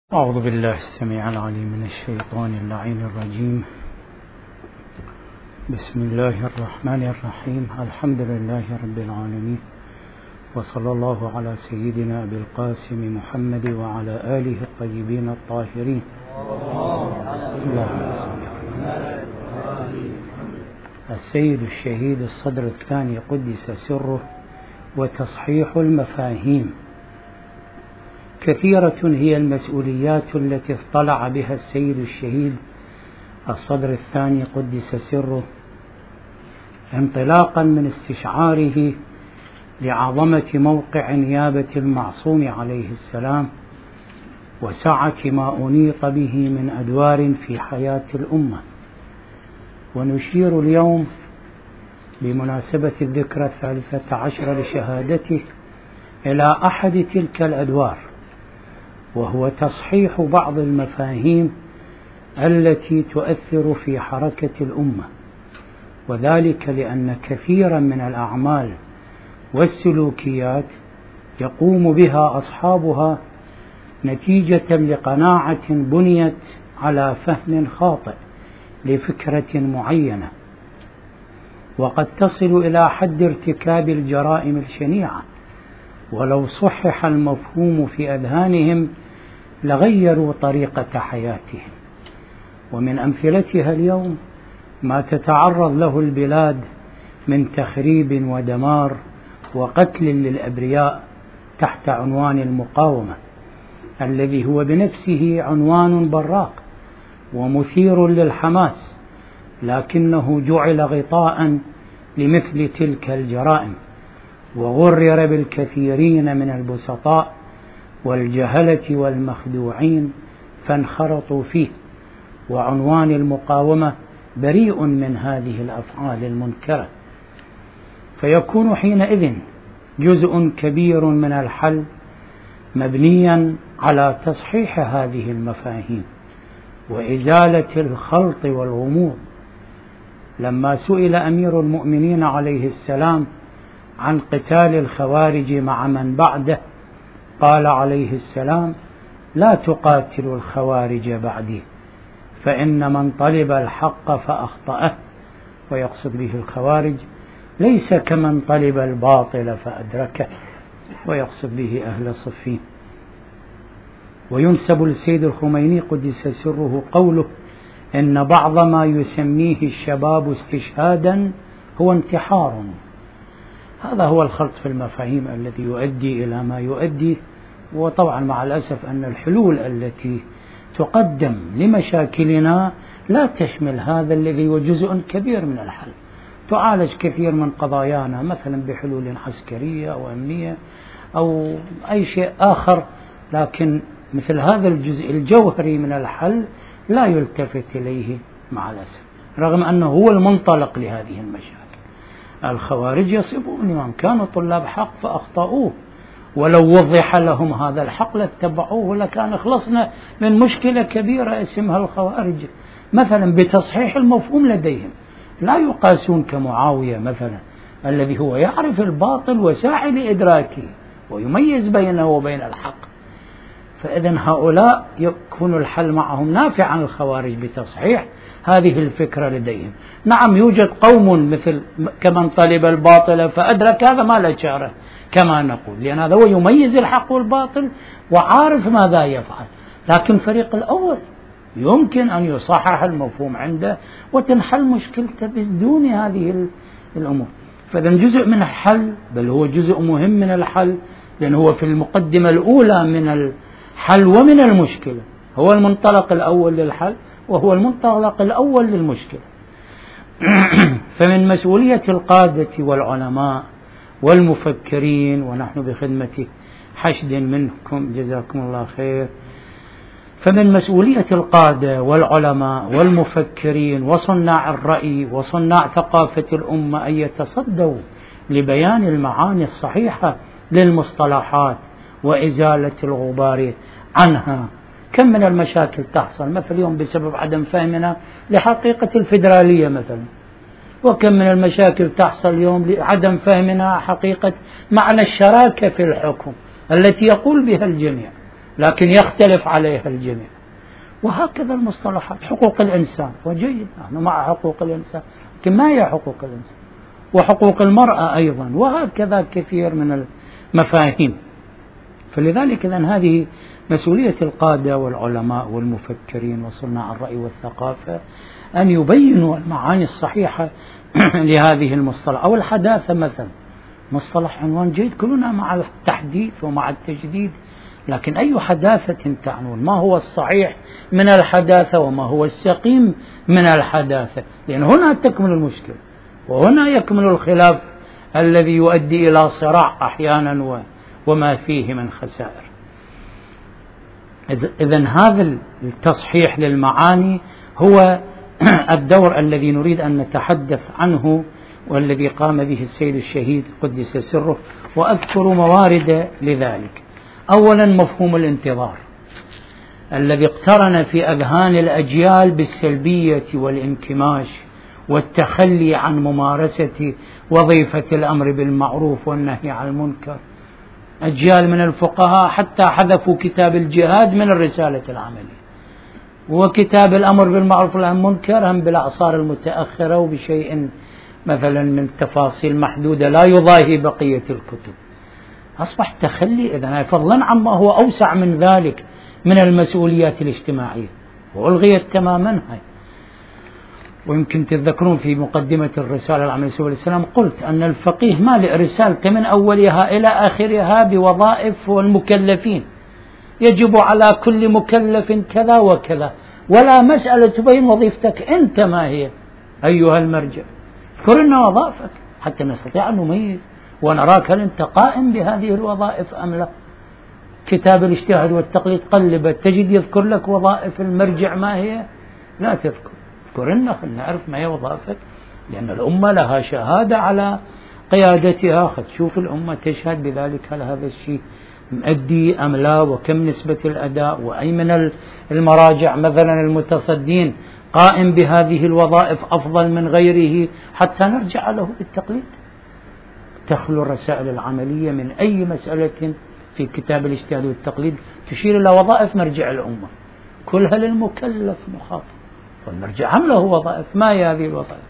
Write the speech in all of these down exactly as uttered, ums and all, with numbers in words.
أعوذ بالله السميع العليم من الشيطان اللعين الرجيم. بسم الله الرحمن الرحيم. الحمد لله رب العالمين، وصلى الله على سيدنا أبي القاسم محمد وعلى آله الطيبين الطاهرين. اللهم صل على السيد الشهيد الصدر الثاني قدس سره. وتصحيح المفاهيم. كثيرة هي المسؤوليات التي اطلع بها السيد الشهيد الصدر الثاني قدس سره، انطلاقا من استشعاره لعظمة موقع نيابة المعصوم عليه السلام وسعة ما أنيط به من أدوار في حياة الأمة. ونشير اليوم بمناسبة الذكرى الثالثة عشر لشهادته إلى أحد تلك الأدوار، وهو تصحيح بعض المفاهيم التي تؤثر في حركة الأمة، وذلك لأن كثيرا من الأعمال والسلوكيات يقوم بها أصحابها نتيجة لقناعة بنيت على فهم خاطئ لفكرة معينة، وقد تصل إلى حد ارتكاب الجرائم الشنيعة. ولو صحح المفهوم في أذهانهم لغيروا طريقة حياتهم. ومن أمثلتها اليوم ما تتعرض له البلاد من تخريب ودمار وقتل للأبرياء تحت عنوان المقاومة، الذي هو بنفسه عنوان براق ومثير للحماس، لكنه جعل غطاء لمثل تلك الجرائم، وغرر بالكثيرين من البسطاء والجهلة والمخدوعين فانخرطوا فيه. وعنوان المقاومة بريء من هذه الأفعال المنكرة، فيكون حينئذ جزء كبير من الحل مبنيا على تصحيح هذه المفاهيم وإزالة الخلط والغموض. لما سئل أمير المؤمنين عليه السلام عن قتال الخوارج مع من بعده قال عليه السلام: لا تقاتلوا الخوارج بعدي، فإن من طلب الحق فأخطأه. ويقصد به الخوارج ليس كمن طلب الباطل فأدركه، ويقصد به أهل صفين. وينسب للسيد الخميني قدس سره قوله: إن بعض ما يسميه الشباب استشهادا هو انتحار. هذا هو الخلط في المفاهيم الذي يؤدي إلى ما يؤدي. وطبعا مع الأسف أن الحلول التي تقدم لمشاكلنا لا تشمل هذا الذي هو جزء كبير من الحل. تعالج كثير من قضايانا مثلا بحلول عسكرية أو أمنية أو أي شيء آخر، لكن مثل هذا الجزء الجوهري من الحل لا يلتفت إليه مع الأسف، رغم أنه هو المنطلق لهذه المشاكل. الخوارج يصفون من كانوا طلاب حق فأخطأوه، ولو وضح لهم هذا الحق لاتبعوه لكان خلصنا من مشكلة كبيرة اسمها الخوارج، مثلا بتصحيح المفهوم لديهم. لا يقاسون كمعاوية مثلا الذي هو يعرف الباطل وساعي لإدراكه ويميز بينه وبين الحق. فإذن هؤلاء يكون الحل معهم نافع عن الخوارج بتصحيح هذه الفكرة لديهم. نعم يوجد قوم مثل كمن طلب الباطل فأدرك، هذا ما لا شعره كما نقول، لأن هذا هو يميز الحق والباطل وعارف ماذا يفعل. لكن الفريق الأول يمكن أن يصحح المفهوم عنده وتنحل مشكلته بدون هذه الأمور. فإذن جزء من الحل، بل هو جزء مهم من الحل، لأنه هو في المقدمة الأولى من الحل ومن المشكلة، هو المنطلق الأول للحل وهو المنطلق الأول للمشكلة. فمن مسؤولية القادة والعلماء والمفكرين، ونحن بخدمة حشد منكم جزاكم الله خير، فمن مسؤولية القادة والعلماء والمفكرين وصناع الرأي وصناع ثقافة الأمة أن يتصدوا لبيان المعاني الصحيحة للمصطلحات وإزالة الغبار عنها. كم من المشاكل تحصل مثل اليوم بسبب عدم فهمنا لحقيقة الفيدرالية مثلا، وكم من المشاكل تحصل اليوم لعدم فهمنا حقيقة معنى الشراكة في الحكم التي يقول بها الجميع. لكن يختلف عليها الجميع. وهكذا المصطلحات. حقوق الإنسان وجيد، نحن مع حقوق الإنسان، لكن ما هي حقوق الإنسان؟ وحقوق المرأة أيضا، وهكذا كثير من المفاهيم. فلذلك إذن هذه مسؤولية القادة والعلماء والمفكرين وصناع الرأي والثقافة أن يبينوا المعاني الصحيحة لهذه المصطلح. أو الحداثة مثلا، مصطلح عنوان جيد، كلنا مع التحديث ومع التجديد، لكن أي حداثة تعنون؟ ما هو الصحيح من الحداثة وما هو السقيم من الحداثة؟ لأن هنا تكمن المشكلة، وهنا يكمن الخلاف الذي يؤدي إلى صراع أحيانا وما فيه من خسائر. إذن هذا التصحيح للمعاني هو الدور الذي نريد أن نتحدث عنه، والذي قام به السيد الشهيد قدس سره. وأذكر موارد لذلك. أولا مفهوم الانتظار الذي اقترن في أذهان الأجيال بالسلبية والانكماش والتخلي عن ممارسة وظيفة الأمر بالمعروف والنهي عن المنكر. أجيال من الفقهاء حتى حذفوا كتاب الجهاد من الرسالة العملية، وكتاب الأمر بالمعروف والنهي عن المنكر هم بالأعصار المتأخرة وبشيء مثلا من تفاصيل محدودة لا يضاهي بقية الكتب. أصبح تخلي إذن، فضلا عما هو أوسع من ذلك من المسؤوليات الاجتماعية، وألغيت تماما هاي. ويمكن تتذكرون في مقدمة الرسالة العملية عليه السلام قلت أن الفقيه مالئ رسالته من أولها إلى آخرها بوظائف والمكلفين، يجب على كل مكلف كذا وكذا، ولا مسألة تبين وظيفتك أنت ما هي أيها المرجع، اذكر لنا وظائفك حتى نستطيع أن نميز ونراك هل أنت قائم بهذه الوظائف أم لا. كتاب الاجتهاد والتقليد قلبت تجد يذكر لك وظائف المرجع ما هي، لا تذكر، اذكر لنا نعرف ما هي وظائفك، لأن الأمة لها شهادة على قيادتها، خد تشوف الأمة تشهد بذلك هل هذا الشيء مؤدي أم لا، وكم نسبة الأداء، وأي من المراجع مثلا المتصدين قائم بهذه الوظائف أفضل من غيره حتى نرجع له بالتقليد. تخلو الرسائل العملية من أي مسألة في كتاب الاجتهاد والتقليد تشير إلى وظائف مرجع الأمة، كلها للمكلف مخاطب، والمرجع هم له وظائف، ما هي هذه الوظائف؟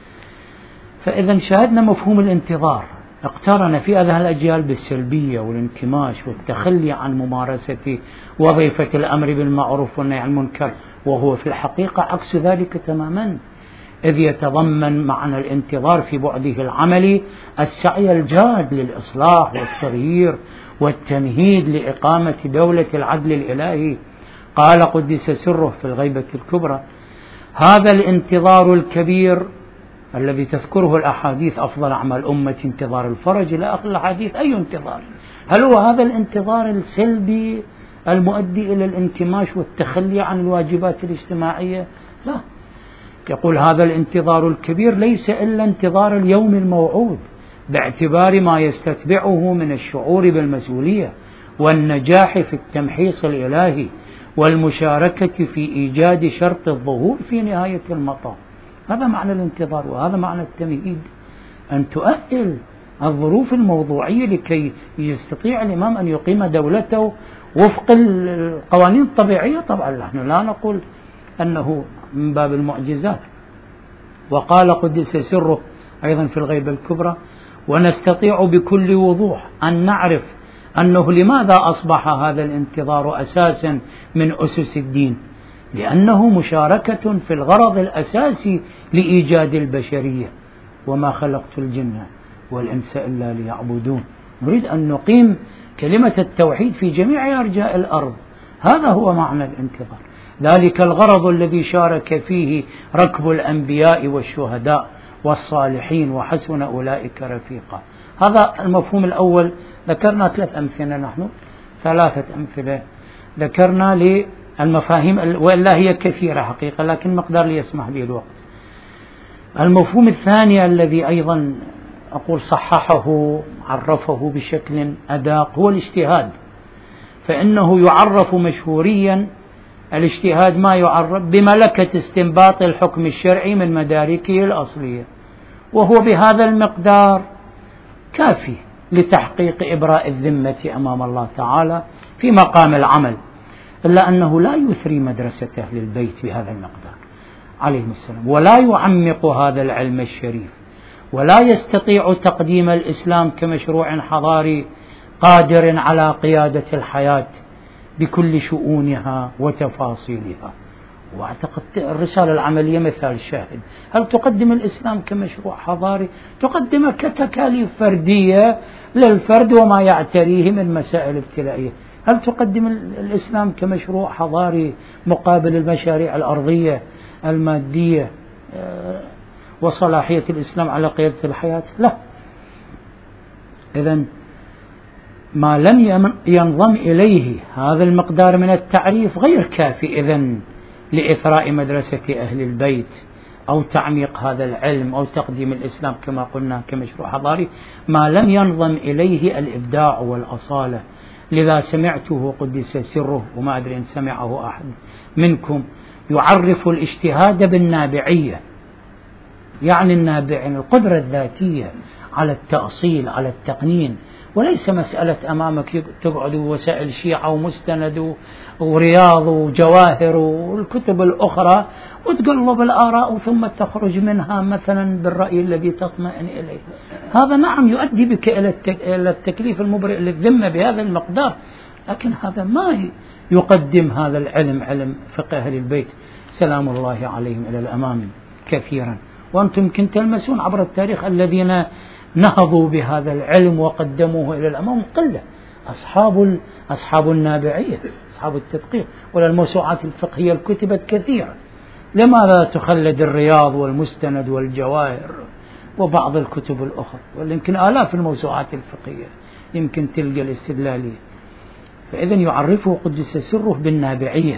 فإذا شاهدنا مفهوم الانتظار اقترن في أذهان الأجيال بالسلبية والانكماش والتخلي عن ممارسة وظيفة الأمر بالمعروف والنهي عن المنكر، وهو في الحقيقة عكس ذلك تماما، إذ يتضمن معنى الانتظار في بعده العملي السعي الجاد للإصلاح والتغيير والتمهيد لإقامة دولة العدل الإلهي. قال قدس سره في الغيبة الكبرى: هذا الانتظار الكبير الذي تذكره الأحاديث أفضل أعمال أمة انتظار الفرج إلى آخر الحديث، أي انتظار؟ هل هو هذا الانتظار السلبي المؤدي إلى الانكماش والتخلي عن الواجبات الاجتماعية؟ لا، يقول هذا الانتظار الكبير ليس إلا انتظار اليوم الموعود باعتبار ما يستتبعه من الشعور بالمسؤولية والنجاح في التمحيص الإلهي والمشاركة في إيجاد شرط الظهور في نهاية المطاف. هذا معنى الانتظار، وهذا معنى التمهيد، أن تؤهل الظروف الموضوعية لكي يستطيع الإمام أن يقيم دولته وفق القوانين الطبيعية. طبعا نحن لا نقول أنه من باب المعجزات. وقال قدس سره أيضا في الغيبة الكبرى: ونستطيع بكل وضوح أن نعرف أنه لماذا أصبح هذا الانتظار أساسا من أسس الدين، لأنه مشاركة في الغرض الأساسي لإيجاد البشرية، وما خلقت الجن والإنس إلا ليعبدون. نريد أن نقيم كلمة التوحيد في جميع أرجاء الأرض، هذا هو معنى الانتظار، ذلك الغرض الذي شارك فيه ركب الأنبياء والشهداء والصالحين وحسن أولئك رفيقا. هذا المفهوم الأول. ذكرنا ثلاث أمثلة، نحن ثلاثة أمثلة ذكرنا للمفاهيم، وإلا هي كثيرة حقيقة لكن مقدار لي يسمح به الوقت. المفهوم الثاني الذي أيضا أقول صححه عرفه بشكل أداق هو الاجتهاد، فإنه يعرف مشهوريا الاجتهاد ما يعرف بملكة استنباط الحكم الشرعي من مداركه الأصلية، وهو بهذا المقدار كافي لتحقيق إبراء الذمة أمام الله تعالى في مقام العمل، إلا أنه لا يثري مدرسة أهل البيت بهذا المقدار عليهم السلام، ولا يعمق هذا العلم الشريف، ولا يستطيع تقديم الإسلام كمشروع حضاري قادر على قيادة الحياة بكل شؤونها وتفاصيلها. وأعتقد الرسالة العملية مثال شاهد. هل تقدم الإسلام كمشروع حضاري؟ تقدمه كتكاليف فردية للفرد وما يعتريه من مسائل ابتلائية. هل تقدم الإسلام كمشروع حضاري مقابل المشاريع الأرضية المادية وصلاحية الإسلام على قيادة الحياة؟ لا. إذن ما لم ينضم إليه هذا المقدار من التعريف غير كافي إذن لإثراء مدرسة أهل البيت أو تعميق هذا العلم أو تقديم الإسلام كما قلنا كمشروع حضاري، ما لم ينضم إليه الإبداع والأصالة. لذا سمعته قدس سره، وما أدري إن سمعه أحد منكم، يعرف الاجتهاد بالنابعية، يعني النابع القدرة الذاتية على التأصيل على التقنين، وليس مسألة أمامك تقعد وسائل شيعة ومستند ورياض وجواهر والكتب الأخرى وتقلب الآراء ثم تخرج منها مثلا بالرأي الذي تطمئن إليه. هذا نعم يؤدي بك إلى التكليف المبرئ للذمة بهذا المقدار، لكن هذا ما يقدم هذا العلم، علم فقه أهل البيت سلام الله عليهم إلى الأمام كثيرا. وأنتم يمكن تلمسون عبر التاريخ الذين نهضوا بهذا العلم وقدموه إلى الأمام قلة. أصحاب أصحاب النابعية، أصحاب التدقيق، ولا الموسوعات الفقهية الكتبت كثيرا. لماذا تخلد الرياض والمستند والجواهر وبعض الكتب الأخرى، ولا يمكن آلاف الموسوعات الفقهية يمكن تلقى الاستدلالية. فإذن يعرفه قدس سره بالنابعية،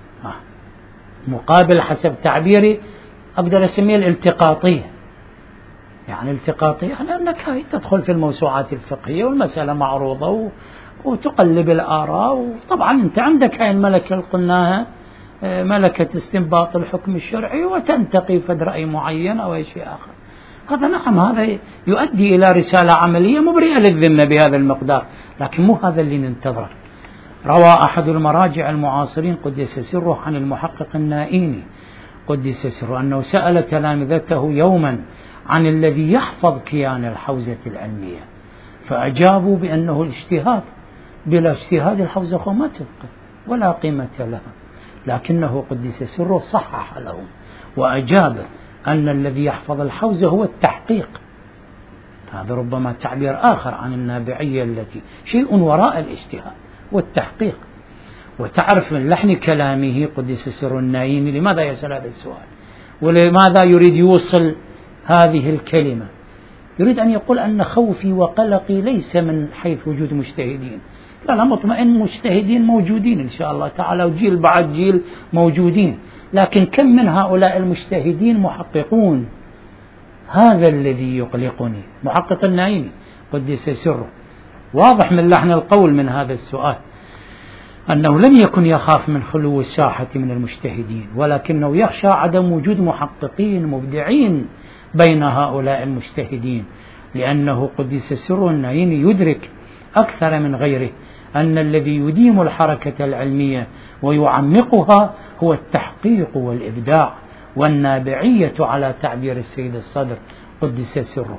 مقابل حسب تعبيري أقدر أسميه الالتقاطية. يعني التقاطية يعني أنك هاي تدخل في الموسوعات الفقهية والمسألة معروضة وتقلب الآراء، وطبعا أنت عندك هاي الملكة اللي قلناها، ملكة استنباط الحكم الشرعي، وتنتقي فد رأي معين أو أي شيء آخر. هذا نعم هذا يؤدي إلى رسالة عملية مبرئة للذمة بهذا المقدار، لكن مو هذا اللي ننتظره. روى أحد المراجع المعاصرين قدس سره عن المحقق النائيني قدس سره أنه سأل تلامذته يوما عن الذي يحفظ كيان الحوزة العلمية، فأجابوا بأنه الاجتهاد. بلا اجتهاد الحوزة ما تبقى ولا قيمة لها، لكنه قدس سره صحح لهم وأجاب أن الذي يحفظ الحوزة هو التحقيق. هذا ربما تعبير آخر عن النابعية التي شيء وراء الاجتهاد والتحقيق. وتعرف من لحن كلامه قدس سر النايين لماذا يسأل هذا السؤال ولماذا يريد يوصل هذه الكلمة. يريد أن يقول أن خوفي وقلقي ليس من حيث وجود مجتهدين، لا لا، مطمئن مجتهدين موجودين إن شاء الله تعالى، وجيل بعد جيل موجودين، لكن كم من هؤلاء المجتهدين محققون؟ هذا الذي يقلقني. محقق النايمي قدس سره واضح من لحن القول من هذا السؤال أنه لم يكن يخاف من خلو الساحة من المجتهدين، ولكنه يخشى عدم وجود محققين مبدعين بين هؤلاء المجتهدين، لأنه قدس سر النايمي يدرك أكثر من غيره أن الذي يديم الحركة العلمية ويعمقها هو التحقيق والإبداع والنابعية على تعبير السيد الصدر قدس سره.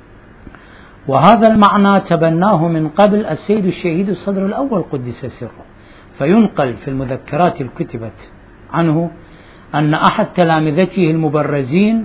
وهذا المعنى تبناه من قبل السيد الشهيد الصدر الأول قدس سره، فينقل في المذكرات الكتبت عنه أن أحد تلامذته المبرزين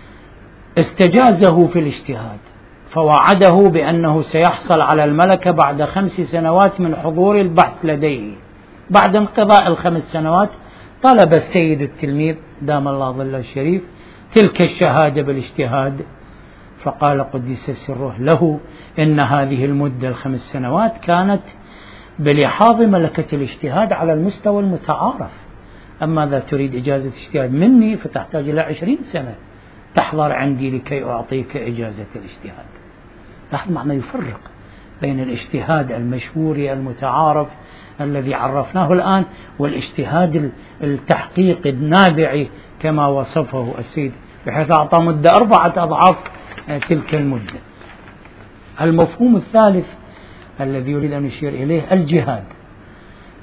استجازه في الاجتهاد، فوعده بأنه سيحصل على الملكة بعد خمس سنوات من حضور البحث لديه. بعد انقضاء الخمس سنوات طلب السيد التلميذ دام الله ظله الشريف تلك الشهادة بالاجتهاد، فقال قدس سره له إن هذه المدة الخمس سنوات كانت بلحاظ ملكة الاجتهاد على المستوى المتعارف، أما إذا تريد إجازة اجتهاد مني فتحتاج إلى عشرين سنة تحضر عندي لكي أعطيك إجازة الاجتهاد. لاحظ معنى يفرق بين الاجتهاد المشهور المتعارف الذي عرفناه الآن والاجتهاد التحقيق النابعي كما وصفه السيد، بحيث أعطى مدة أربعة أضعاف تلك المدة. المفهوم الثالث الذي يريد أن يشير إليه الجهاد.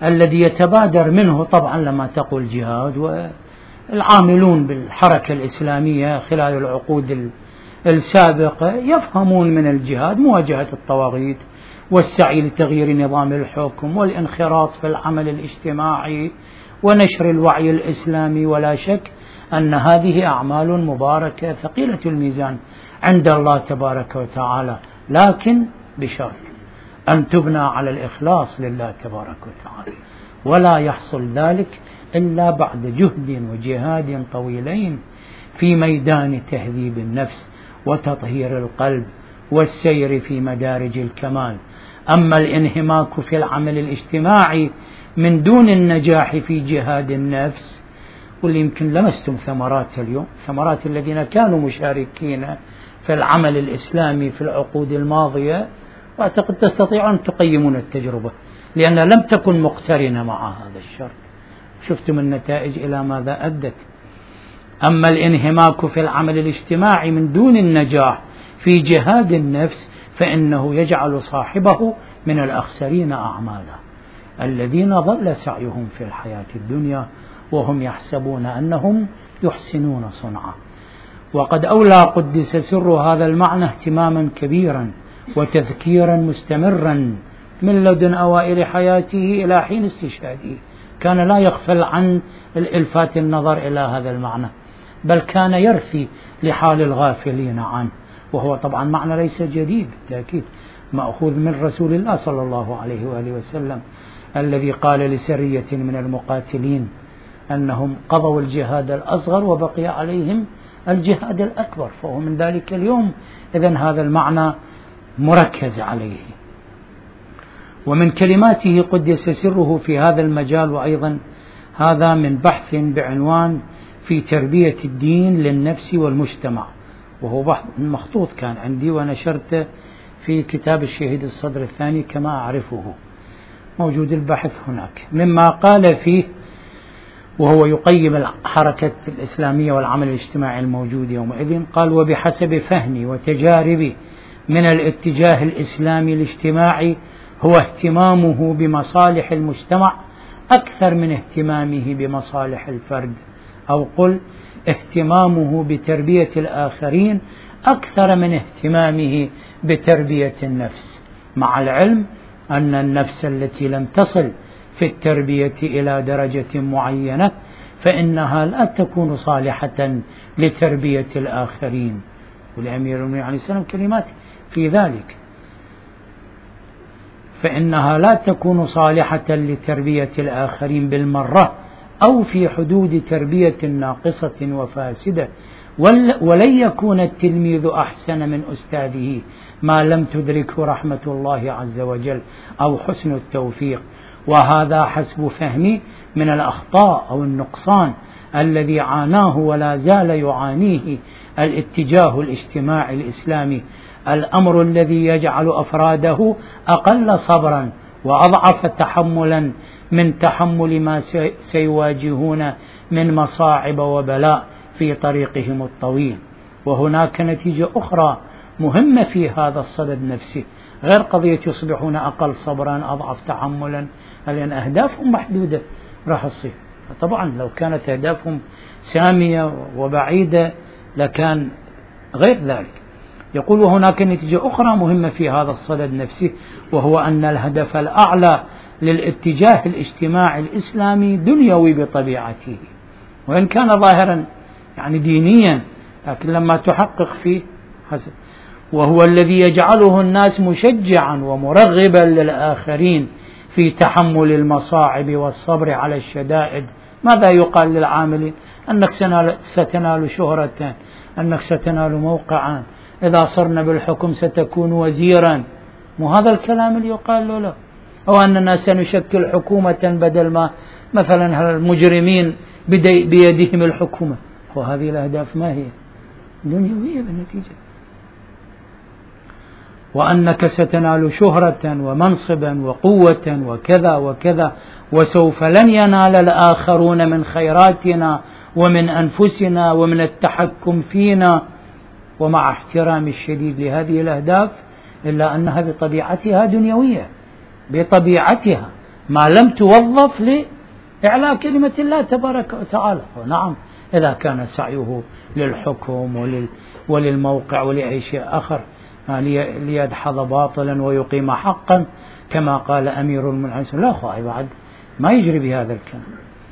الذي يتبادر منه طبعا لما تقول جهاد، والعاملون بالحركة الإسلامية خلال العقود السابقة يفهمون من الجهاد مواجهة الطواغيت والسعي لتغيير نظام الحكم والانخراط في العمل الاجتماعي ونشر الوعي الإسلامي. ولا شك أن هذه أعمال مباركة ثقيلة الميزان عند الله تبارك وتعالى، لكن بشرط أن تبنى على الإخلاص لله تبارك وتعالى، ولا يحصل ذلك إلا بعد جهد وجهاد طويلين في ميدان تهذيب النفس وتطهير القلب والسير في مدارج الكمال. أما الانهماك في العمل الاجتماعي من دون النجاح في جهاد النفس، واللي يمكن لمستم ثمرات اليوم، ثمرات الذين كانوا مشاركين في العمل الإسلامي في العقود الماضية، وأعتقد تستطيعون تقيمون التجربة لأن لم تكن مقترنة مع هذا الشرط. شفتم النتائج إلى ماذا أدت. أما الانهماك في العمل الاجتماعي من دون النجاح في جهاد النفس فإنه يجعل صاحبه من الأخسرين أعمالا، الذين ضل سعيهم في الحياة الدنيا وهم يحسبون أنهم يحسنون صنعا. وقد أولى قدس سر هذا المعنى اهتماما كبيرا وتذكيرا مستمرا من لدن أوائل حياته إلى حين استشهاده. كان لا يغفل عن الإلفات النظر إلى هذا المعنى، بل كان يرثي لحال الغافلين عنه، وهو طبعا معنى ليس جديد بالتأكيد، مأخوذ من رسول الله صلى الله عليه وآله وسلم الذي قال لسرية من المقاتلين أنهم قضوا الجهاد الأصغر وبقي عليهم الجهاد الأكبر، فهو من ذلك اليوم إذن هذا المعنى مركز عليه. ومن كلماته قدس سره في هذا المجال، وأيضا هذا من بحث بعنوان في تربية الدين للنفس والمجتمع، وهو بحث مخطوط كان عندي ونشرته في كتاب الشهيد الصدر الثاني كما أعرفه، موجود البحث هناك. مما قال فيه وهو يقيم الحركة الإسلامية والعمل الاجتماعي الموجود يومئذ، قال: وبحسب فهمي وتجاربي من الاتجاه الإسلامي الاجتماعي هو اهتمامه بمصالح المجتمع أكثر من اهتمامه بمصالح الفرد، أو قل اهتمامه بتربية الآخرين أكثر من اهتمامه بتربية النفس، مع العلم أن النفس التي لم تصل في التربية إلى درجة معينة فإنها لا تكون صالحة لتربية الآخرين. والأمير المؤمنين عليه السلام كلمات في ذلك، فإنها لا تكون صالحة لتربية الآخرين بالمرة أو في حدود تربية ناقصة وفاسدة، ولن يكون التلميذ أحسن من أستاذه ما لم تدركه رحمة الله عز وجل أو حسن التوفيق. وهذا حسب فهمي من الأخطاء أو النقصان الذي عاناه ولا زال يعانيه الاتجاه الاجتماعي الإسلامي، الأمر الذي يجعل أفراده أقل صبرا وأضعف تحملا من تحمل ما سيواجهون من مصاعب وبلاء في طريقهم الطويل. وهناك نتيجة أخرى مهمة في هذا الصدد نفسه، غير قضية يصبحون أقل صبرا أضعف تحملا، لأن أهدافهم محدودة راح تصير. طبعا لو كانت أهدافهم سامية وبعيدة لكان غير ذلك. يقول: وهناك نتيجة أخرى مهمة في هذا الصدد نفسه، وهو أن الهدف الأعلى للاتجاه الاجتماعي الإسلامي دنيوي بطبيعته، وإن كان ظاهرا يعني دينيا، لكن لما تحقق فيه حسب، وهو الذي يجعله الناس مشجعا ومرغبا للآخرين في تحمل المصاعب والصبر على الشدائد. ماذا يقال للعاملين؟ أنك ستنال شهرة، أنك ستنال موقعا، إذا صرنا بالحكم ستكون وزيرا. مو هذا الكلام اللي يقال له؟ لا. أو أننا سنشكل حكومة بدل ما مثلا المجرمين بيدهم الحكومة. وهذه الأهداف ما هي؟ دنيوية بالنتيجة. وأنك ستنال شهرة ومنصبا وقوة وكذا وكذا، وسوف لن ينال الآخرون من خيراتنا ومن أنفسنا ومن التحكم فينا. ومع احترامي الشديد لهذه الأهداف إلا أنها بطبيعتها دنيوية، بطبيعتها ما لم توظف لإعلاء كلمة الله تبارك وتعالى. نعم إذا كان سعيه للحكم ولل وللموقع ولأي شيء آخر ليدحض باطلا ويقيم حقا كما قال أمير المنعس، لا خواهي بعد ما يجري بهذا الكلام.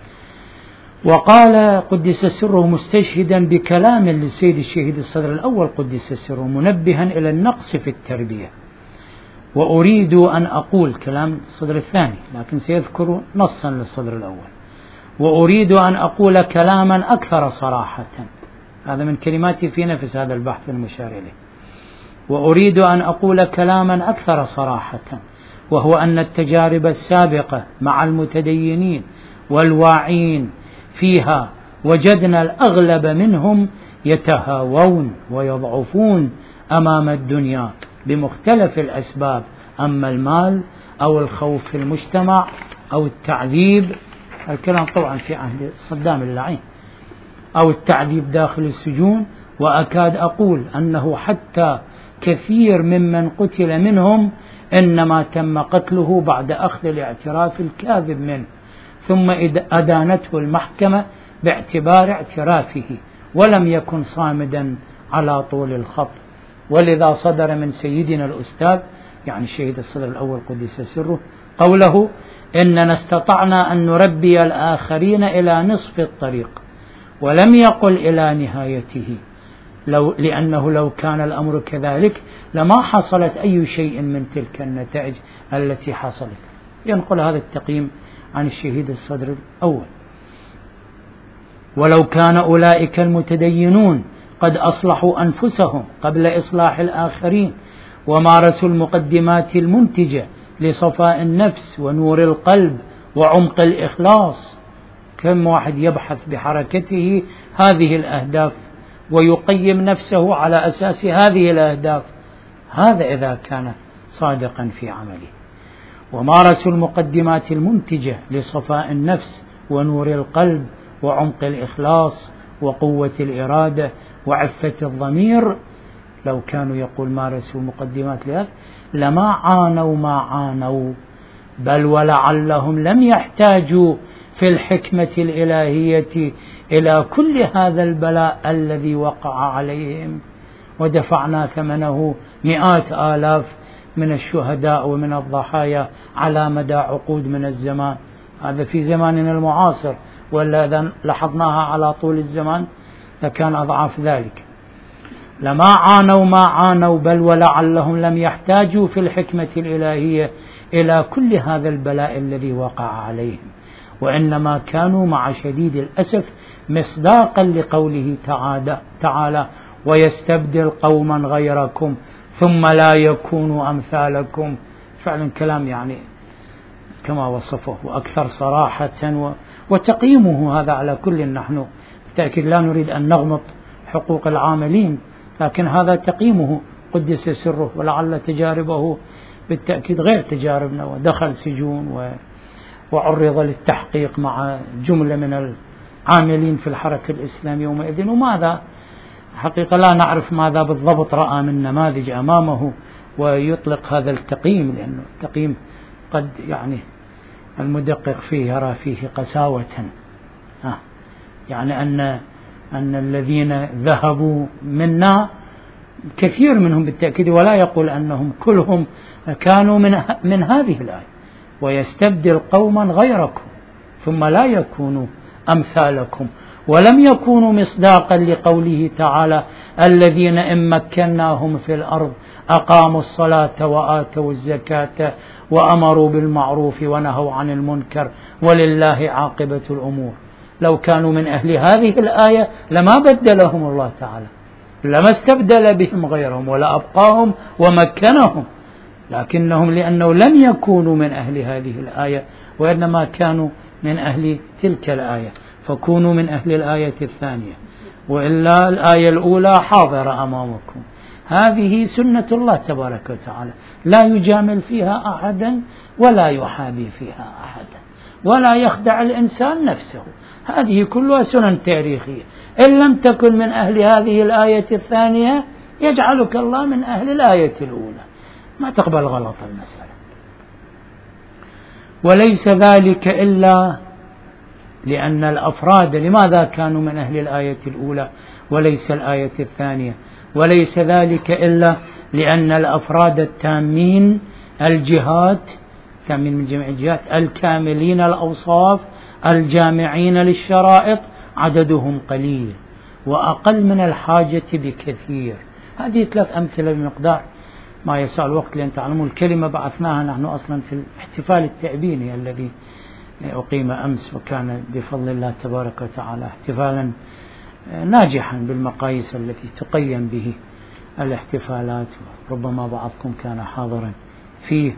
وقال قدس سره مستشهدا بكلام للسيد الشهيد الصدر الأول قدس سره منبها إلى النقص في التربية: وأريد أن أقول، كلام الصدر الثاني لكن سيذكر نصا للصدر الأول: وأريد أن أقول كلاما أكثر صراحة. هذا من كلماتي في نفس هذا البحث المشار إليه. وأريد أن أقول كلاما أكثر صراحة، وهو أن التجارب السابقة مع المتدينين والواعين فيها وجدنا الأغلب منهم يتهاوون ويضعفون أمام الدنيا بمختلف الأسباب، أما المال أو الخوف في المجتمع أو التعذيب، الكلام طبعا في عهد صدام اللعين، أو التعذيب داخل السجون. وأكاد أقول أنه حتى كثير ممن قتل منهم إنما تم قتله بعد أخذ الاعتراف الكاذب منه، ثم أدانته المحكمة باعتبار اعترافه ولم يكن صامدا على طول الخط. ولذا صدر من سيدنا الأستاذ يعني الشهيد الصدر الأول قدس سره قوله: إننا استطعنا أن نربي الآخرين إلى نصف الطريق، ولم يقل إلى نهايته، لو لأنه لو كان الأمر كذلك لما حصلت أي شيء من تلك النتائج التي حصلت. ينقل هذا التقييم عن الشهيد الصدر الأول: ولو كان أولئك المتدينون قد أصلحوا أنفسهم قبل إصلاح الآخرين، ومارسوا المقدمات المنتجة لصفاء النفس ونور القلب وعمق الإخلاص. كم واحد يبحث بحركته هذه الأهداف ويقيم نفسه على أساس هذه الأهداف، هذا إذا كان صادقا في عمله. ومارسوا المقدمات المنتجة لصفاء النفس ونور القلب وعمق الإخلاص وقوة الإرادة وعفة الضمير. لو كانوا يقول مارسوا مقدمات لهذا لما عانوا ما عانوا، بل ولعلهم لم يحتاجوا في الحكمة الإلهية إلى كل هذا البلاء الذي وقع عليهم ودفعنا ثمنه مئات آلاف من الشهداء ومن الضحايا على مدى عقود من الزمان. هذا في زماننا المعاصر، ولا إذا لاحظناها على طول الزمان لكان أضعاف ذلك. لما عانوا ما عانوا، بل ولعلهم لم يحتاجوا في الحكمة الإلهية إلى كل هذا البلاء الذي وقع عليهم، وإنما كانوا مع شديد الأسف مصداقا لقوله تعالى: ويستبدل قوما غيركم ثم لا يكونوا أمثالكم. فعلا كلام يعني كما وصفه وأكثر صراحة وتقييمه هذا على كل. نحن بالتأكيد لا نريد أن نغمط حقوق العاملين، لكن هذا تقييمه قدس سره، ولعل تجاربه بالتأكيد غير تجاربنا، ودخل سجون وعرض للتحقيق مع جملة من العاملين في الحركة الإسلامية يومئذ. وماذا حقيقة لا نعرف ماذا بالضبط رأى من نماذج أمامه ويطلق هذا التقييم، لأنه التقييم قد يعني المدقق فيه يرى فيه قساوة، يعني أن أن الذين ذهبوا منا كثير منهم بالتأكيد، ولا يقول أنهم كلهم كانوا من من هذه الآية: ويستبدل قوما غيركم ثم لا يكونوا أمثالكم. ولم يكونوا مصداقا لقوله تعالى: الذين إن مكناهم في الأرض أقاموا الصلاة وآتوا الزكاة وأمروا بالمعروف ونهوا عن المنكر ولله عاقبة الأمور. لو كانوا من أهل هذه الآية لما بدلهم الله تعالى، لما استبدل بهم غيرهم ولا أبقاهم ومكنهم، لكنهم لأنه لم يكونوا من أهل هذه الآية وإنما كانوا من أهل تلك الآية، فكونوا من أهل الآية الثانية، وإلا الآية الأولى حاضرة أمامكم. هذه سنة الله تبارك وتعالى، لا يجامل فيها أحدا ولا يحابي فيها أحدا ولا يخدع الإنسان نفسه. هذه كلها سنن تاريخية. إن لم تكن من أهل هذه الآية الثانية يجعلك الله من أهل الآية الأولى، ما تقبل غلط المسألة. وليس ذلك إلا لأن الأفراد لماذا كانوا من أهل الآية الأولى وليس الآية الثانية؟ وليس ذلك إلا لأن الأفراد التامين الجهات تامين من جميع الجهات الكاملين الأوصاف الجامعين للشرائط عددهم قليل وأقل من الحاجة بكثير. هذه ثلاث أمثلة بمقدار ما يسع الوقت لأن تعلموا الكلمة بعثناها نحن أصلا في الاحتفال التأبيني الذي أقيم أمس، وكان بفضل الله تبارك وتعالى احتفالا ناجحا بالمقاييس التي تقيم به الاحتفالات، ربما بعضكم كان حاضرا فيه.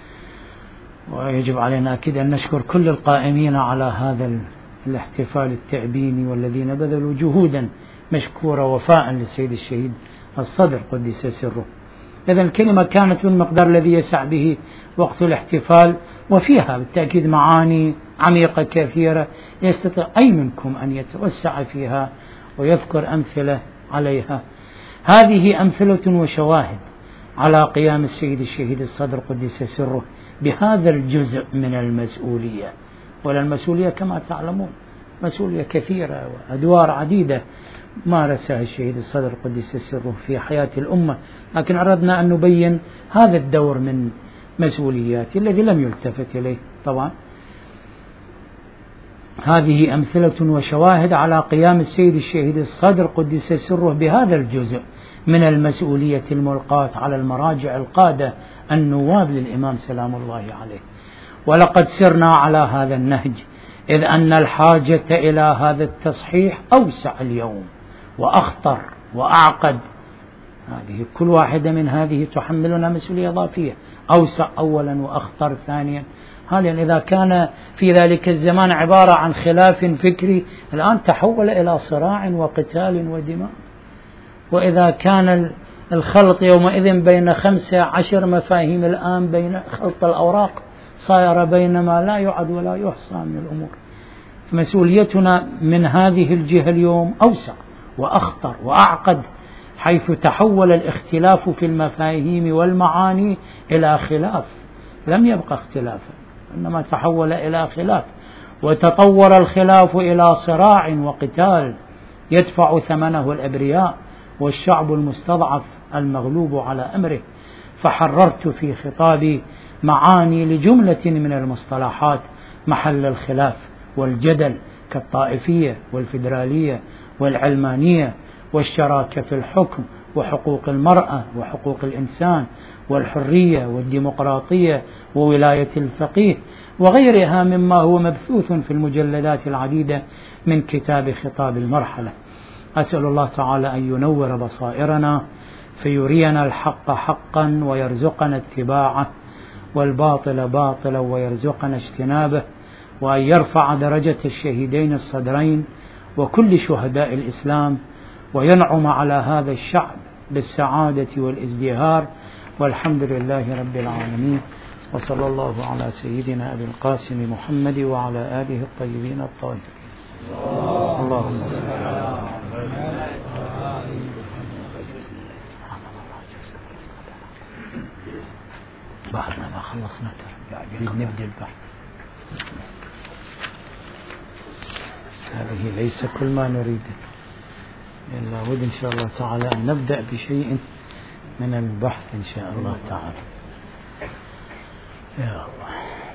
ويجب علينا أكيد أن نشكر كل القائمين على هذا الاحتفال التأبيني والذين بذلوا جهودا مشكورة وفاء للسيد الشهيد الصدر قدس سره. إذن الكلمة كانت بالمقدار الذي يسع به وقت الاحتفال، وفيها بالتأكيد معاني عميقة كثيرة يستطيع أي منكم أن يتوسع فيها ويذكر أمثلة عليها. هذه أمثلة وشواهد على قيام السيد الشهيد الصدر قدس سره بهذا الجزء من المسؤولية. ولا المسؤولية كما تعلمون مسؤولية كثيرة وأدوار عديدة مارسها الشهيد الصدر قدس سره في حياة الأمة، لكن أردنا أن نبين هذا الدور من مسؤوليات الذي لم يلتفت إليه. طبعا هذه أمثلة وشواهد على قيام السيد الشهيد الصدر قدس سره بهذا الجزء من المسؤولية الملقاة على المراجع القادة النواب للإمام سلام الله عليه. ولقد سرنا على هذا النهج، إذ أن الحاجة إلى هذا التصحيح أوسع اليوم وأخطر وأعقد. هذه كل واحدة من هذه تحملنا مسؤولية إضافية، أوسع أولا وأخطر ثانيا. هل إذا كان في ذلك الزمان عبارة عن خلاف فكري، الآن تحول إلى صراع وقتال ودماء. وإذا كان الخلط يومئذ بين خمسة عشر مفاهيم، الآن بين خلط الأوراق صاير بين ما لا يعد ولا يحصى من الأمور. مسؤوليتنا من هذه الجهة اليوم أوسع وأخطر وأعقد، حيث تحول الاختلاف في المفاهيم والمعاني إلى خلاف. لم يبقى اختلافا، إنما تحول إلى خلاف، وتطور الخلاف إلى صراع وقتال يدفع ثمنه الأبرياء والشعب المستضعف المغلوب على أمره. فحررت في خطابي معاني لجملة من المصطلحات محل الخلاف والجدل، كالطائفية والفيدرالية والعلمانية والشراكة في الحكم وحقوق المرأة وحقوق الإنسان والحرية والديمقراطية وولاية الفقيه وغيرها مما هو مبثوث في المجلدات العديدة من كتاب خطاب المرحلة. أسأل الله تعالى أن ينور بصائرنا فيرينا الحق حقا ويرزقنا اتباعه، والباطل باطلا ويرزقنا اجتنابه، وأن يرفع درجة الشهيدين الصدرين وكل شهداء الإسلام، وينعم على هذا الشعب بالسعادة والازدهار. والحمد لله رب العالمين، وصلى الله على سيدنا أبي القاسم محمد وعلى آله الطيبين الطاهرين. اللهم صل على بعدنا ما خلصنا ترى نبدأ البحث. هذه ليس كل ما نريده، إلا ود إن شاء الله تعالى أن نبدأ بشيء من البحث إن شاء الله تعالى. يا الله.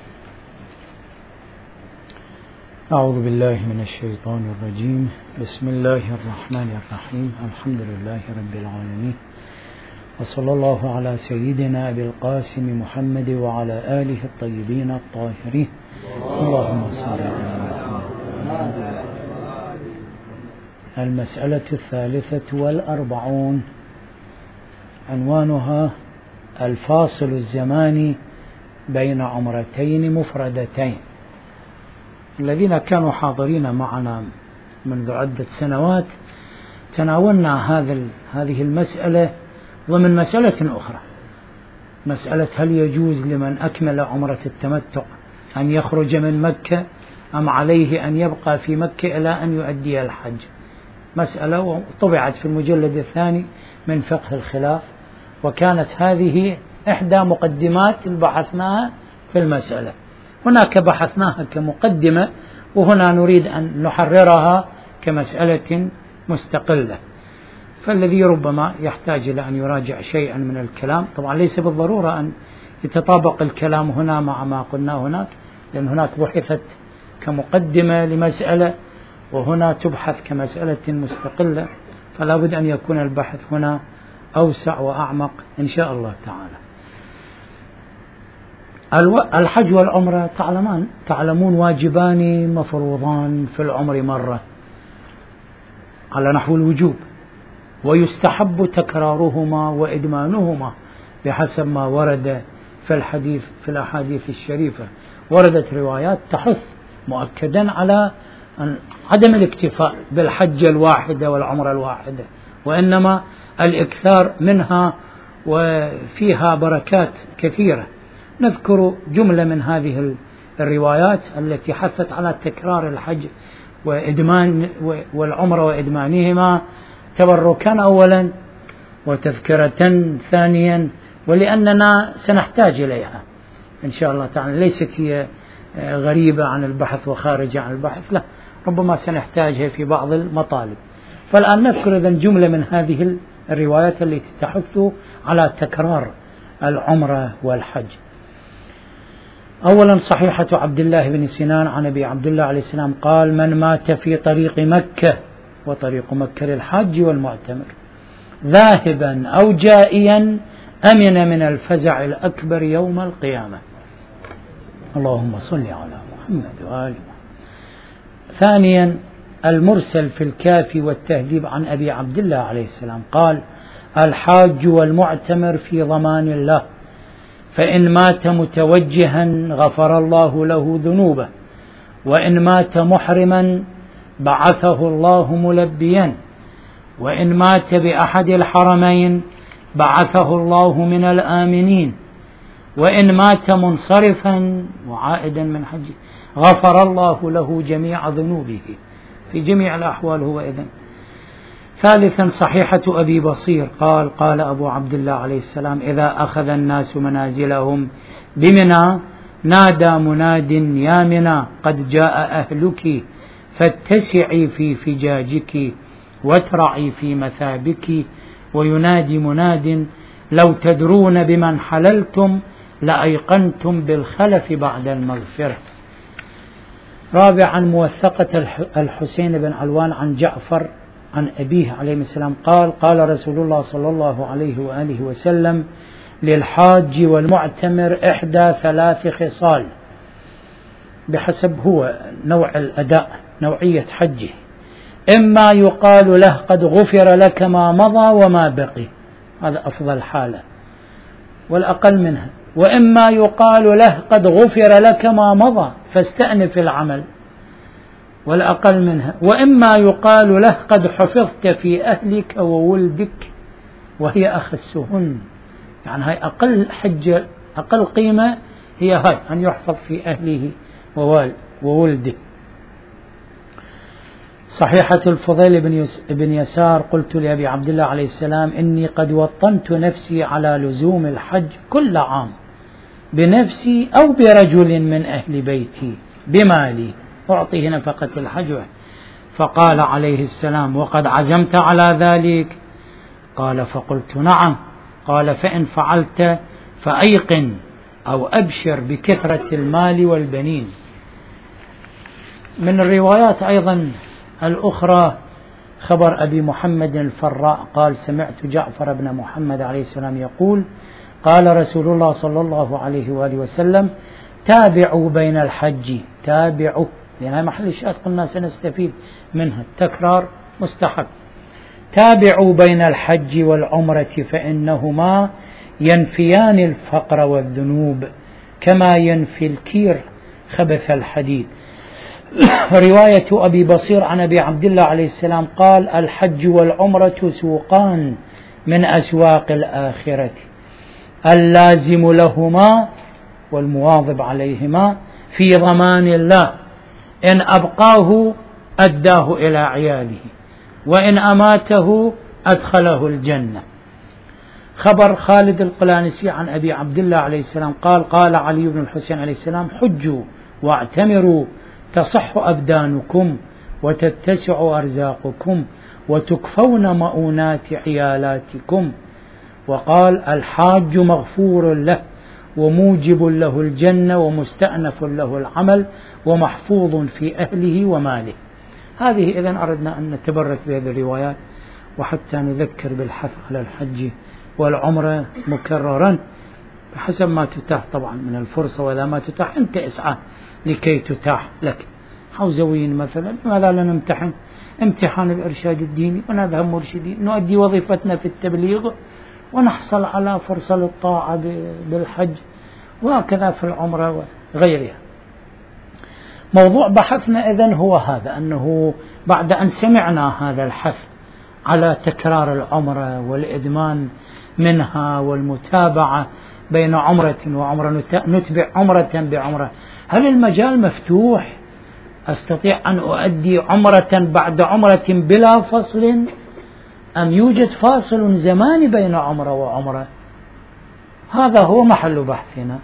أعوذ بالله من الشيطان الرجيم. بسم الله الرحمن الرحيم. الحمد لله رب العالمين، وصلى الله على سيدنا أبي القاسم محمد وعلى آله الطيبين الطاهرين. اللهم صل على محمد. المسألة الثالثة والأربعون، عنوانها الفاصل الزماني بين عمرتين مفردتين. الذين كانوا حاضرين معنا منذ عدة سنوات تناولنا هذا هذه المسألة ضمن مسألة أخرى، مسألة هل يجوز لمن أكمل عمرة التمتع أن يخرج من مكة أم عليه أن يبقى في مكة إلى أن يؤدي الحج. مسألة وطبعت في المجلد الثاني من فقه الخلاف، وكانت هذه إحدى مقدمات بحثناها في المسألة. هناك بحثناها كمقدمة، وهنا نريد أن نحررها كمسألة مستقلة. فالذي ربما يحتاج إلى أن يراجع شيئا من الكلام، طبعا ليس بالضرورة أن يتطابق الكلام هنا مع ما قلنا هناك، لأن هناك بحثت كمقدمة لمسألة وهنا تبحث كمسألة مستقلة، فلا بد أن يكون البحث هنا أوسع وأعمق إن شاء الله تعالى. الحج والعمرة تعلمان تعلمون واجبان مفروضان في العمر مرة على نحو الوجوب، ويستحب تكرارهما وإدمانهما بحسب ما ورد في الحديث في الأحاديث الشريفة. وردت روايات تحث مؤكدا على عدم الاكتفاء بالحجة الواحدة والعمرة الواحدة، وإنما الإكثار منها، وفيها بركات كثيرة. نذكر جملة من هذه الروايات التي حثت على تكرار الحج وإدمان والعمرة وإدمانهما، تبركا أولا وتذكرة ثانيا، ولأننا سنحتاج إليها إن شاء الله تعالى. ليست هي غريبة عن البحث وخارجة عن البحث، لا، ربما سنحتاجها في بعض المطالب. فالآن نذكر إذن جملة من هذه الروايات التي تحث على تكرار العمرة والحج. أولا صحيحة عبد الله بن سنان عن أبي عبد الله عليه السلام قال: من مات في طريق مكة، وطريق مكة للحج والمعتمر، ذاهبا أو جائيا أمن من الفزع الأكبر يوم القيامة. اللهم صل على محمد وآل محمد. ثانيا المرسل في الكافي والتهذيب عن أبي عبد الله عليه السلام قال: الحاج والمعتمر في ضمان الله، فإن مات متوجها غفر الله له ذنوبه، وإن مات محرما بعثه الله ملبيا، وإن مات بأحد الحرمين بعثه الله من الآمنين، وإن مات منصرفا وعائدا من حجه غفر الله له جميع ذنوبه في جميع الأحوال هو إذن. ثالثا صحيحة أبي بصير قال: قال أبو عبد الله عليه السلام: إذا أخذ الناس منازلهم بمنى نادى مناد يا منى قد جاء أهلك، فاتسعي في فجاجك واترعي في مثابك، وينادي مناد: لو تدرون بمن حللتم لأيقنتم بالخلف بعد المغفرة. رابعا موثقة الحسين بن علوان عن جعفر عن أبيه عليه السلام قال: قال رسول الله صلى الله عليه وآله وسلم: للحاج والمعتمر إحدى ثلاث خصال، بحسب هو نوع الأداء نوعية حجه: إما يقال له قد غفر لك ما مضى وما بقي، هذا أفضل حالة والأقل منها، وإما يقال له قد غفر لك ما مضى فاستأنف العمل، والأقل منها، وإما يقال له قد حفظت في أهلك وولدك، وهي أخسهن، يعني هاي أقل حجة أقل قيمة، هي هاي أن يحفظ في أهله وولده. صحيحة الفضيل بن يسار قلت لأبي عبد الله عليه السلام: إني قد وطنت نفسي على لزوم الحج كل عام بنفسي أو برجل من أهل بيتي بمالي أعطيه نفقة الحج. فقال عليه السلام: وقد عزمت على ذلك؟ قال: فقلت نعم. قال: فإن فعلت فأيقن أو أبشر بكثرة المال والبنين. من الروايات أيضا الأخرى خبر أبي محمد الفراء قال: سمعت جعفر بن محمد عليه السلام يقول: قال رسول الله صلى الله عليه وآله وسلم: تابعوا بين الحج، تابعوا، لأنها محل الشاهد قلنا سنستفيد منها، التكرار مستحب. تابعوا بين الحج والعمرة فإنهما ينفيان الفقر والذنوب كما ينفي الكير خبث الحديد. رواية أبي بصير عن أبي عبد الله عليه السلام قال: الحج والعمرة سوقان من أسواق الآخرة، اللازم لهما والمواظب عليهما في ضمان الله، إن أبقاه أداه إلى عياله، وإن أماته أدخله الجنة. خبر خالد القلانسي عن أبي عبد الله عليه السلام قال: قال علي بن الحسين عليه السلام: حجوا واعتمروا تصح أبدانكم وتتسع أرزاقكم وتكفون مؤونات عيالاتكم. وقال الحاج مغفور له وموجب له الجنة ومستأنف له العمل ومحفوظ في أهله وماله. هذه إذن أردنا أن نتبرك بهذه الروايات، وحتى نذكر بالحث على الحج والعمرة مكررا بحسب ما تتاح طبعا من الفرصة، وإذا ما تتاح أنت اسعى لكي تتاح لك. حوزويين مثلا لماذا لا نمتحن امتحان الإرشاد الديني ونذهب مرشدين نؤدي وظيفتنا في التبليغ ونحصل على فرصة للطاعة بالحج، وهكذا في العمرة وغيرها. موضوع بحثنا إذن هو هذا، أنه بعد أن سمعنا هذا الحث على تكرار العمرة والإدمان منها والمتابعة بين عمرة وعمرة، نتبع عمرة بعمرة، هل المجال مفتوح؟ أستطيع أن أؤدي عمرة بعد عمرة بلا فصل، أم يوجد فاصل زماني بين عمرة وعمرة؟ هذا هو محل بحثنا.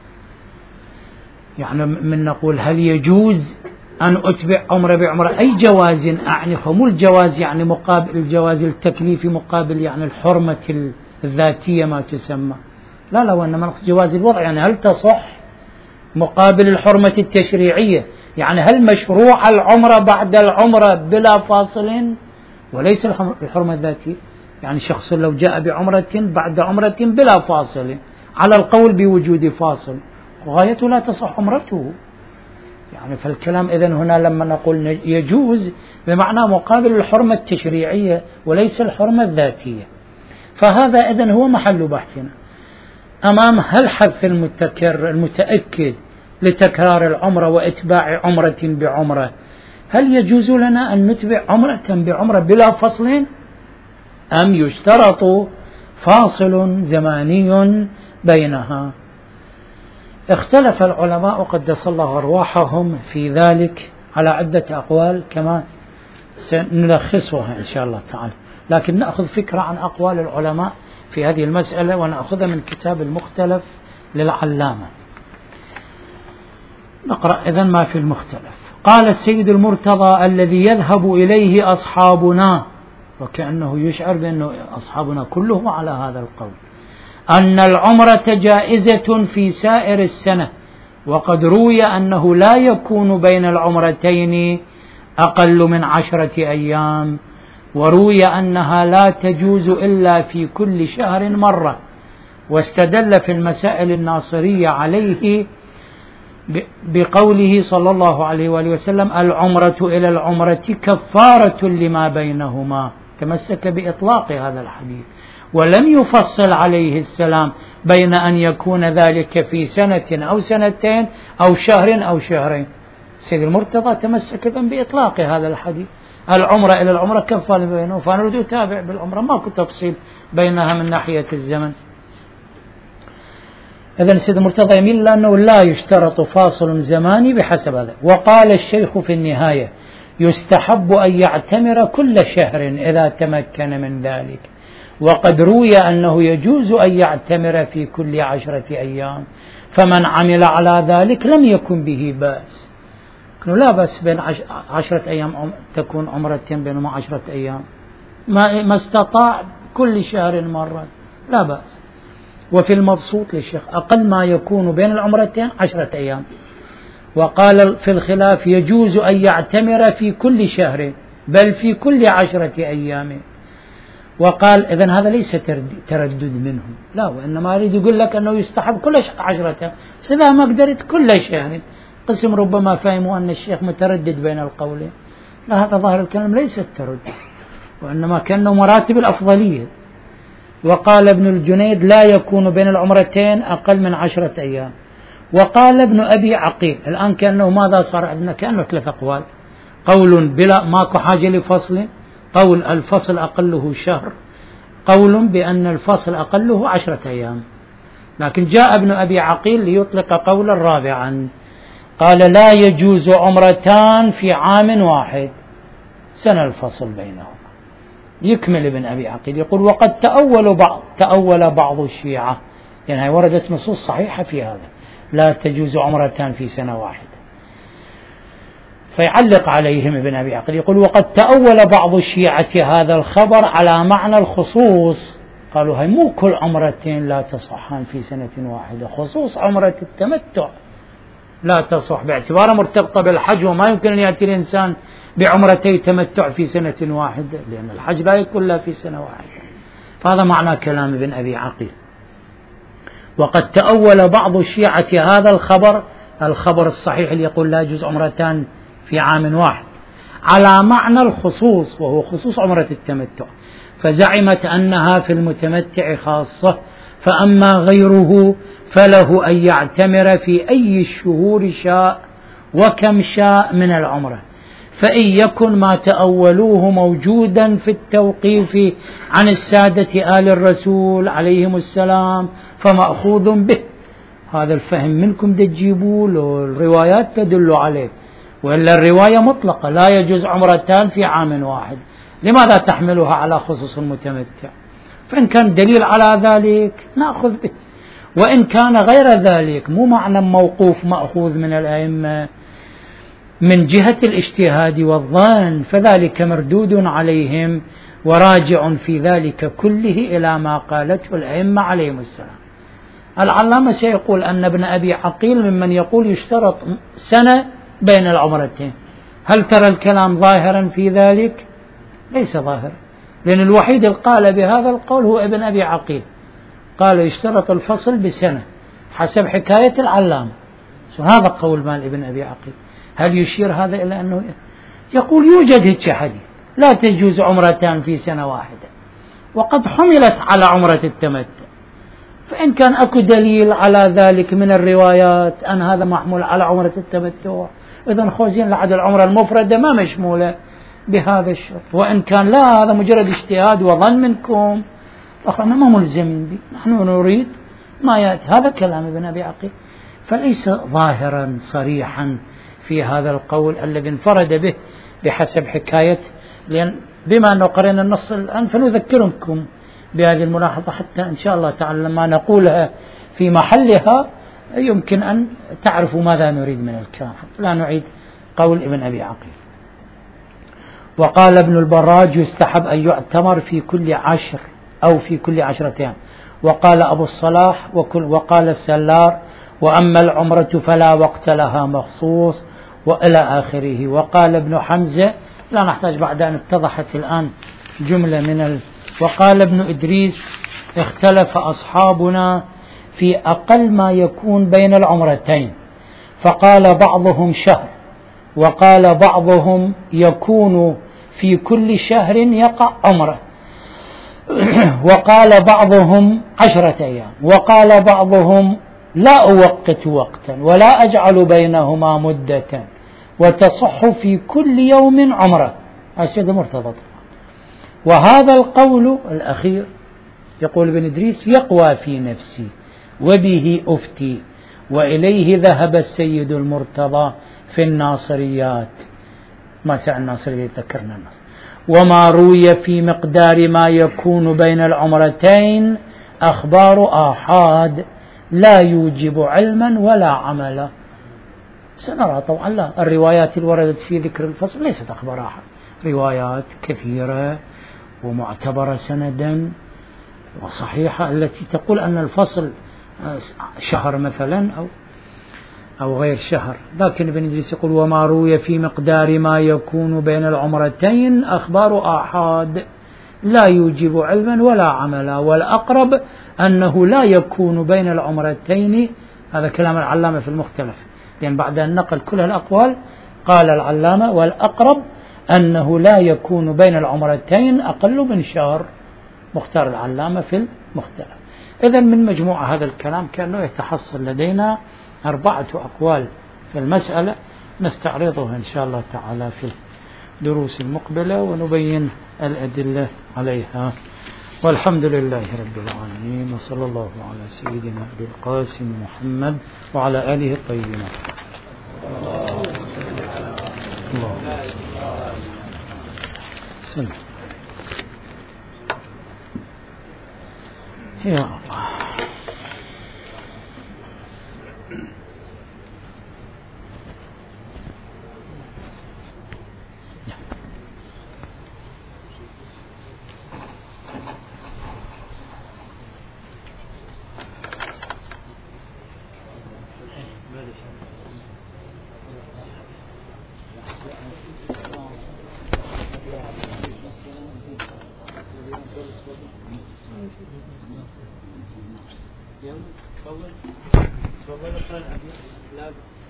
يعني من نقول هل يجوز أن أتبع عمرة بعمرة، أي جواز أعني، مو الجواز يعني مقابل الجواز التكليفي مقابل يعني الحرمة الذاتية ما تسمى، لا لا، وإنما نقصد جواز الوضع، يعني هل تصح مقابل الحرمة التشريعية، يعني هل مشروع العمرة بعد العمرة بلا فاصل وليس الحرمة الذاتية؟ يعني شخص لو جاء بعمرة بعد عمرة بلا فاصل على القول بوجود فاصل غايته لا تصح عمرته. يعني فالكلام إذن هنا لما نقول يجوز بمعنى مقابل الحرمة التشريعية وليس الحرمة الذاتية. فهذا إذن هو محل بحثنا أمام هل حث المتكرر المتأكد لتكرار العمرة وإتباع عمرة بعمرة، هل يجوز لنا أن نتبع عمرة بعمرة بلا فصل، أم يشترط فاصل زماني بينها؟ اختلف العلماء قدس الله أرواحهم في ذلك على عدة أقوال كما سنلخصها إن شاء الله تعالى، لكن نأخذ فكرة عن أقوال العلماء في هذه المسألة ونأخذها من كتاب المختلف للعلامة. نقرأ إذن ما في المختلف. قال السيد المرتضى الذي يذهب إليه أصحابنا، وكأنه يشعر بأنه أصحابنا كلهم على هذا القول، أن العمرة جائزة في سائر السنة، وقد روي أنه لا يكون بين العمرتين أقل من عشرة أيام، وروي أنها لا تجوز إلا في كل شهر مرة، واستدل في المسائل الناصرية عليه بقوله صلى الله عليه وآله وسلم العمرة إلى العمرة كفارة لما بينهما، تمسك بإطلاق هذا الحديث، ولم يفصل عليه السلام بين أن يكون ذلك في سنة أو سنتين أو شهر أو شهرين. سيد المرتضى تمسك بإطلاق هذا الحديث، العمرة إلى العمرة كفارة بينه، فنريد أتابع بالعمرة، ماكو تفصيل بينها من ناحية الزمن. إذن سيد المرتضى يميل لأنه لا يشترط فاصل زماني بحسب هذا. وقال الشيخ في النهاية يستحب أن يعتمر كل شهر إذا تمكن من ذلك، وقد روي أنه يجوز أن يعتمر في كل عشرة أيام، فمن عمل على ذلك لم يكن به بأس. لا بأس بين عشرة أيام تكون عمرة بينما عشرة أيام، ما, ما استطاع كل شهر مرة لا بأس. وفي المبسوط للشيخ أقل ما يكون بين العمرتين عشرة أيام. وقال في الخلاف يجوز أن يعتمر في كل شهر بل في كل عشرة أيام. وقال إذن هذا ليس تردد منه، لا، وإنما أريد يقول لك أنه يستحب كل عشرة، بس إذا ما قدرت كل شهر. قسم ربما فهموا أن الشيخ متردد بين القولين، لا، هذا ظاهر الكلام ليس التردد، وإنما كأنه مراتب الأفضلية. وقال ابن الجنيد لا يكون بين العمرتين أقل من عشرة أيام. وقال ابن أبي عقيل، الآن كأنه ماذا صار عندنا؟ كأنه ثلاث أقوال، قول بلا ماكو حاجة لفصل، قول الفصل أقله شهر، قول بأن الفصل أقله عشرة أيام. لكن جاء ابن أبي عقيل ليطلق قولا رابعا، قال لا يجوز عمرتان في عام واحد، سنة الفصل بينهما. يكمل ابن أبي عقيل يقول وقد تأول بعض, تأول بعض الشيعة، لأنها يعني وردت نصوص صحيحة في هذا، لا تجوز عمرتان في سنة واحدة. فيعلق عليهم ابن أبي عقيل يقول: وقد تأول بعض الشيعة هذا الخبر على معنى الخصوص. قالوا هاي مو كل عمرتين لا تصحان في سنة واحدة، خصوص عمرة التمتع لا تصح باعتبارها مرتبطة بالحج، وما يمكن أن يأتي الإنسان بعمرتي تمتع في سنة واحدة، لأن الحج لا يكون لا في سنة واحدة. فهذا معنى كلام ابن أبي عقيل. وقد تأول بعض الشيعة هذا الخبر، الخبر الصحيح اللي يقول لا يجوز عمرتان في عام واحد، على معنى الخصوص، وهو خصوص عمرة التمتع، فزعمت أنها في المتمتع خاصة، فأما غيره فله أن يعتمر في أي الشهور شاء وكم شاء من العمرة، فإن يكن ما تأولوه موجودا في التوقيف عن السادة آل الرسول عليهم السلام فمأخوذ به. هذا الفهم منكم تجيبوا له، الروايات تدل عليه، وإلا الرواية مطلقة لا يجوز عمرتان في عام واحد، لماذا تحملها على خصوص المتمتع؟ فإن كان دليل على ذلك نأخذ به، وإن كان غير ذلك مو معنى موقوف مأخوذ من الأئمة من جهة الاجتهاد والظن، فذلك مردود عليهم وراجع في ذلك كله إلى ما قالته الأئمة عليهم السلام. العلامة سيقول أن ابن أبي عقيل ممن يقول يشترط سنة بين العمرتين. هل ترى الكلام ظاهرا في ذلك؟ ليس ظاهرا، لأن الوحيد اللي قال بهذا القول هو ابن أبي عقيل، قال يشترط الفصل بسنة حسب حكاية العلامة. هذا قول مال ابن أبي عقيل. هل يشير هذا إلى أنه يقول يوجد هيك حديث لا تجوز عمرتان في سنة واحدة، وقد حملت على عمرة التمتع، فإن كان أكو دليل على ذلك من الروايات أن هذا محمول على عمرة التمتع، إذن خوزين لعد العمرة المفردة ما مشمولة بهذا الشرط. وإن كان لا، هذا مجرد اجتهاد وظن منكم، أخرنا ما ملزمين به، نحن نريد ما يأتي. هذا كلام ابن أبي عقيل، فليس ظاهرا صريحا في هذا القول الذي انفرد به بحسب حكاية. لأن بما أنه قرأنا النص الآن فنذكركم بهذه الملاحظة حتى إن شاء الله تعالى لما نقولها في محلها يمكن أن تعرفوا ماذا نريد من الكلام، حتى لا نعيد قول ابن أبي عقيل. وقال ابن البراج يستحب أن يعتمر في كل عشر أو في كل عشرتين، وقال أبو الصلاح وكل وقال السلار وأما العمرة فلا وقت لها مخصوص وإلى آخره. وقال ابن حمزة، لا نحتاج بعد أن اتضحت الآن جملة من ال... وقال ابن إدريس اختلف أصحابنا في أقل ما يكون بين العمرتين، فقال بعضهم شهر، وقال بعضهم يكون في كل شهر يقع عمره، وقال بعضهم عشرة أيام، وقال بعضهم لا أوقت وقتا ولا أجعل بينهما مدة وتصح في كل يوم عمره. هذا مرتبط. وهذا القول الأخير يقول ابن إدريس يقوى في نفسي وبه أفتي، وإليه ذهب السيد المرتضى في الناصريات، ما سأل الناصرية ذكرنا النص. وما روي في مقدار ما يكون بين العمرتين أخبار آحاد لا يوجب علما ولا عملا. سنرى طبعا لا، الروايات اللي وردت في ذكر الفصل ليست أخبار آحاد، روايات كثيرة ومعتبرة سندا وصحيحة التي تقول أن الفصل شهر مثلا أو أو غير شهر. لكن ابن إدريس يقول وما روي في مقدار ما يكون بين العمرتين أخبار آحاد لا يوجب علما ولا عملا، والأقرب أنه لا يكون بين العمرتين. هذا كلام العلامة في المختلف، لأن بعد أن نقل كل الأقوال قال العلامة والأقرب أنه لا يكون بين العمرتين أقل من شهر، مختار العلامة في المختلف. إذن من مجموعة هذا الكلام كأنه يتحصل لدينا أربعة أقوال في المسألة، نستعرضها إن شاء الله تعالى في الدروس المقبلة ونبين الأدلة عليها. والحمد لله رب العالمين، وصلى الله على سيدنا أبي القاسم محمد وعلى آله الطيبين. الله سلام يا الله. والله والله مثلا لازم